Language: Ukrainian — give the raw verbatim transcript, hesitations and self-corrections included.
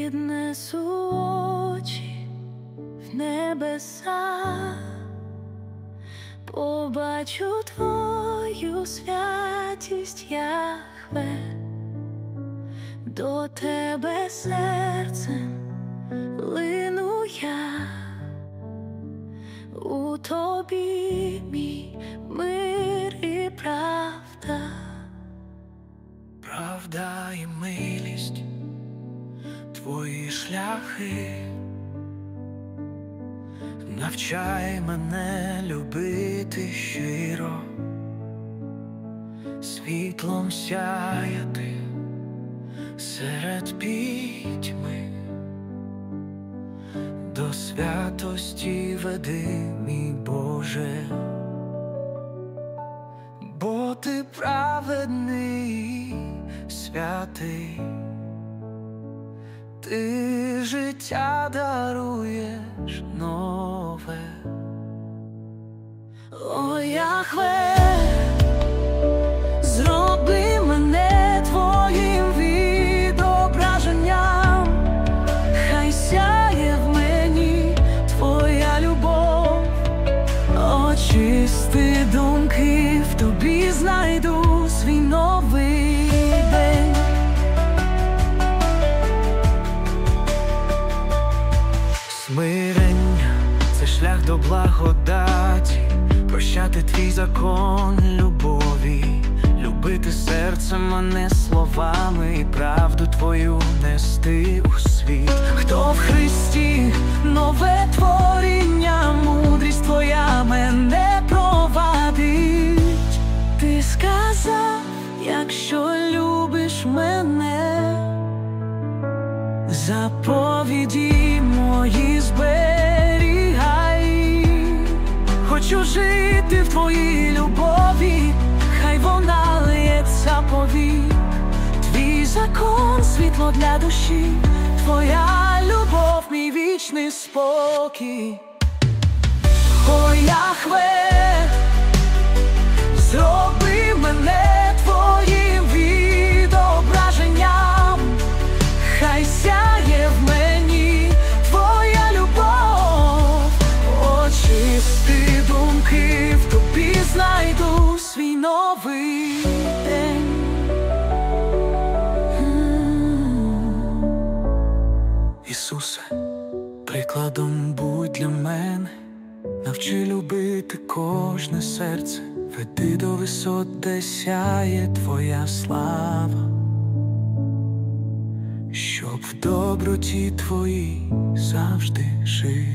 Піднесу очі в небеса, побачу Твою святість, Яхве, до Тебе серцем лину я, у Тобі мій мир і правда, правда і милість, Твої шляхи, навчай мене любити щиро, світлом сяяти серед пітьми, до святості веди, мій Боже, бо Ти праведний, святий. Ти життя даруєш нове. О, Яхве, зроби мене Твоїм відображенням, хай сяє в мені Твоя любов, очисти думки, в Тобі знайду свій новий день. Смирення – це шлях до благодаті, прощати твій закон любові, любити серцем, а не словами, і правду твою нести у світ. Хто в Христі нове творіння, мудрість Твоя мене провадить. Ти сказав, якщо любиш мене, заповіді мої зберігай. Хочу жити в Твоїй любові, хай вона лється повік. Твій закон – світло для душі, Твоя любов – мій вічний спокій. О, Яхве, зроби мене Твоїм відображенням, хай сяє в мені Твоя любов, очисти думки, в Тобі знайду свій новий день. Ісусе, прикладом будь для мене, навчи любити кожне серце, веди до висот, де сяє Твоя слава, щоб в доброті Твоїй завжди жити.